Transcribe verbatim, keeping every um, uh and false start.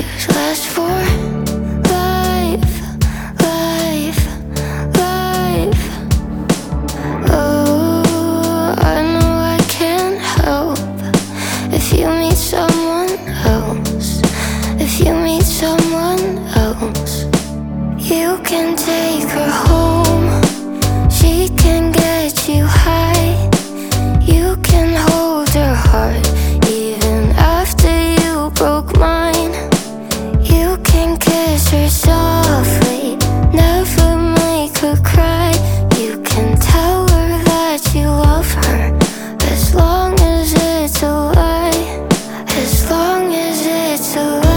years last for life, life, life. Oh, I know I can't help if you meet someone else. If you meet someone else, you can take her home. She can get you high. You can hold her heart even after you broke mine. You can kiss her softly, never make her cry. You can tell her that you love her, as long as it's a lie. As long as it's a lie.